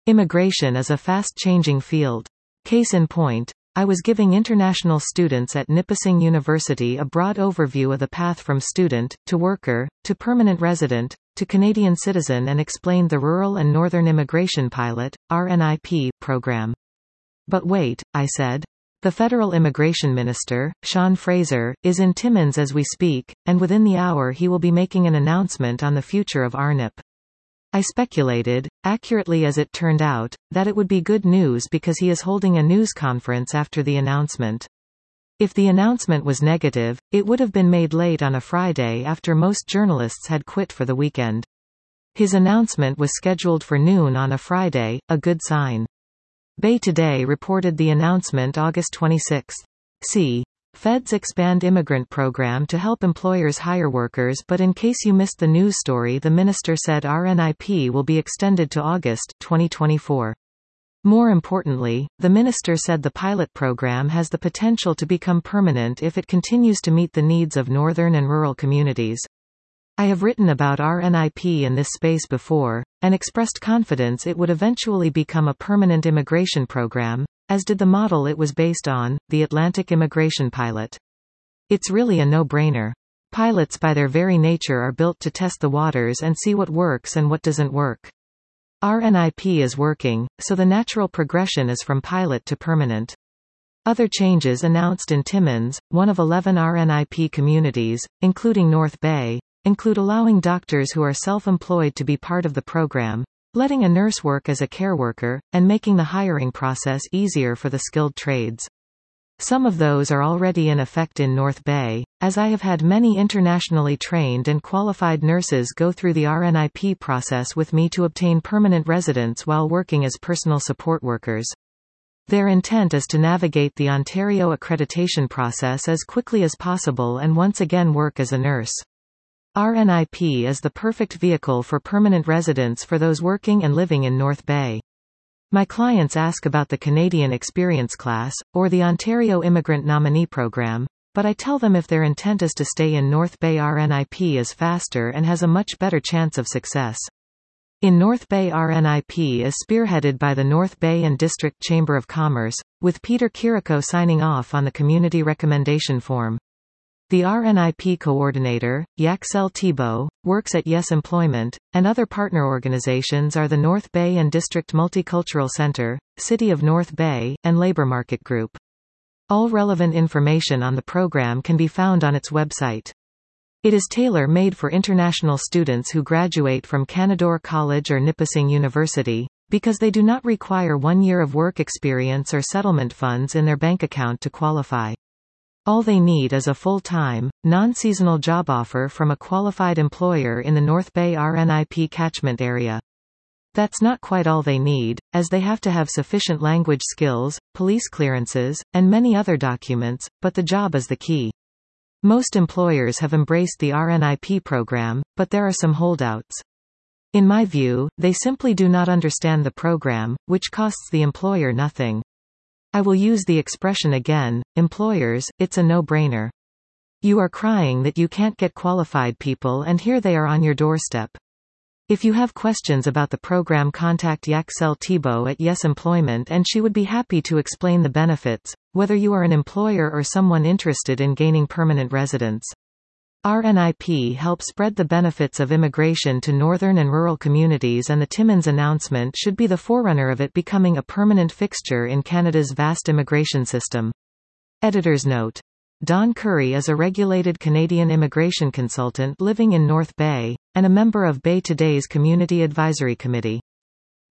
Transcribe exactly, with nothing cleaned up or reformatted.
Immigration is a fast-changing field. Case in point, I was giving international students at Nipissing University a broad overview of the path from student, to worker, to permanent resident, to Canadian citizen and explained the Rural and Northern Immigration Pilot, R N I P, program. But wait, I said. The Federal Immigration Minister, Sean Fraser, is in Timmins as we speak, and within the hour he will be making an announcement on the future of R N I P. I speculated, accurately as it turned out, that it would be good news because he is holding a news conference after the announcement. If the announcement was negative, it would have been made late on a Friday after most journalists had quit for the weekend. His announcement was scheduled for noon on a Friday, a good sign. Bay Today reported the announcement August twenty-sixth. See. Feds expand immigrant program to help employers hire workers, but in case you missed the news story, the minister said R N I P will be extended to August twenty twenty-four. More importantly, the minister said the pilot program has the potential to become permanent if it continues to meet the needs of northern and rural communities. I have written about R N I P in this space before, and expressed confidence it would eventually become a permanent immigration program, as did the model it was based on, the Atlantic Immigration Pilot. It's really a no-brainer. Pilots by their very nature are built to test the waters and see what works and what doesn't work. R N I P is working, so the natural progression is from pilot to permanent. Other changes announced in Timmins, one of eleven R N I P communities, including North Bay, include allowing doctors who are self-employed to be part of the program, letting a nurse work as a care worker, and making the hiring process easier for the skilled trades. Some of those are already in effect in North Bay, as I have had many internationally trained and qualified nurses go through the R N I P process with me to obtain permanent residence while working as personal support workers. Their intent is to navigate the Ontario accreditation process as quickly as possible and once again work as a nurse. R N I P is the perfect vehicle for permanent residence for those working and living in North Bay. My clients ask about the Canadian Experience Class, or the Ontario Immigrant Nominee Program, but I tell them if their intent is to stay in North Bay, R N I P is faster and has a much better chance of success. In North Bay, R N I P is spearheaded by the North Bay and District Chamber of Commerce, with Peter Kiriko signing off on the community recommendation form. The R N I P coordinator, Yaxel Thibault, works at Yes Employment, and other partner organizations are the North Bay and District Multicultural Center, City of North Bay, and Labor Market Group. All relevant information on the program can be found on its website. It is tailor-made for international students who graduate from Canadore College or Nipissing University, because they do not require one year of work experience or settlement funds in their bank account to qualify. All they need is a full-time, non-seasonal job offer from a qualified employer in the North Bay R N I P catchment area. That's not quite all they need, as they have to have sufficient language skills, police clearances, and many other documents, but the job is the key. Most employers have embraced the R N I P program, but there are some holdouts. In my view, they simply do not understand the program, which costs the employer nothing. I will use the expression again, employers, it's a no-brainer. You are crying that you can't get qualified people and here they are on your doorstep. If you have questions about the program, contact Yaxel Thibault at Yes Employment and she would be happy to explain the benefits, whether you are an employer or someone interested in gaining permanent residence. R N I P helps spread the benefits of immigration to northern and rural communities, and the Timmins announcement should be the forerunner of it becoming a permanent fixture in Canada's vast immigration system. Editor's note. Don Curry is a regulated Canadian immigration consultant living in North Bay, and a member of Bay Today's Community Advisory Committee.